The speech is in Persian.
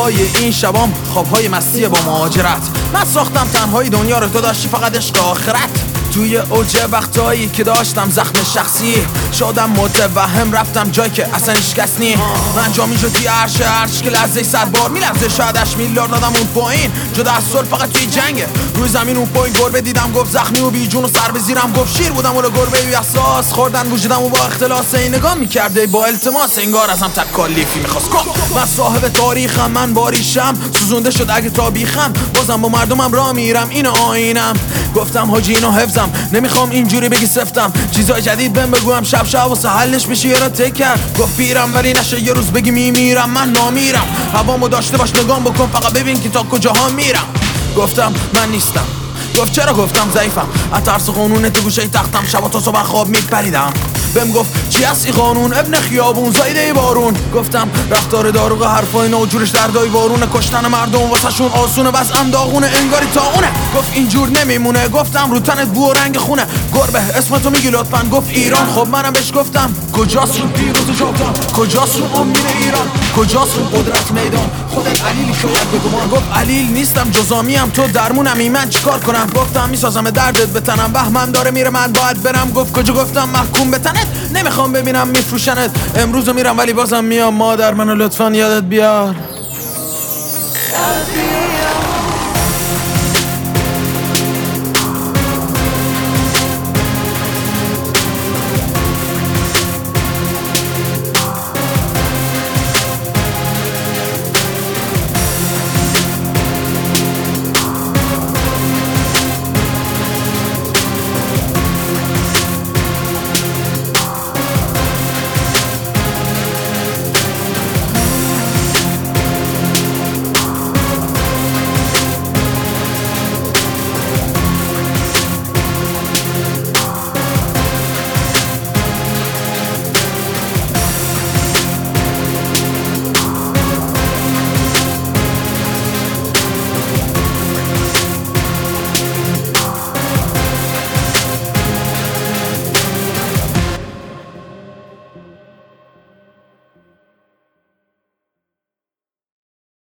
های این شبام خوابهای مستی با مهاجرت. من ساختم تنهایی دنیا رو، تو داشتی فقط عشق آخرت. توی اوج وقتایی که داشتم زخم شخصی شدم متوهم، رفتم جایی که اصلا هیچ کس نی. من جا میشد توی عرش که لحظه 100 بار میلرزه، شاید 8 میلیارد دادم اون پایین. جدا از صلح فقط توی جنگه، روی زمین اون پایین گربه دیدم گفت زخمی و بی جون و سر به زیرم گفت شیر بودم ولی گربه بی احساس. خوردن وجودم و با اختلاس این نگاه میکرده با التماس، انگار ازم تکالیفی میخواست. من صاحب تاریخم، من باریشم سوزونده شد اگه تا بیخم، بازم با مردمم راه میرم، این آینم. گفتم حاجی اینو حفظم، نمیخوام اینجوری بگی سفتم، چیزای جدید بهم بگوام شب شب واسه حلش بشه یه را تک کرد. گفت پیرم ولی نشه یه روز بگی میمیرم، من نامیرم. هوامو داشته باش نگام بکن فقط ببین که تا کجاها میرم. گفتم من نیستم. گفت چرا؟ گفتم ضعیفم، از ترس قانون تو گوشه تختم، شبا تا صبح خواب میپریدم. بهم گفت چی هستی قانون ابن خیابون زایده بارون. گفتم رفتار داروغ حرفای نو جورش دردای وارونه، کشتن مردم واسه شون آسونه وضعم داغونه انگاری تاونه. گفت اینجور نمیمونه. گفتم رو تنت بو و رنگ خونه، گربه اسمتو میگی لطفا؟ گفت ایران. خب منم بهش گفتم کجاست اون پیروز جاودان، کجاست اون امیر ایران، کجاست اون قدرت میدان، خودت علیلی شاید بگو من. گفت علیل نیستم جزامیم تو درمونم، من چیکار کنم؟ گفتم میسازم دردت بتنم، بهمن داره میره من باید برم. گفت کجا؟ گفتم محکوم به تنت، نمیخوام ببینم میفروشنت. امروز میرم ولی بازم میام، مادر منو لطفا یادت بیار.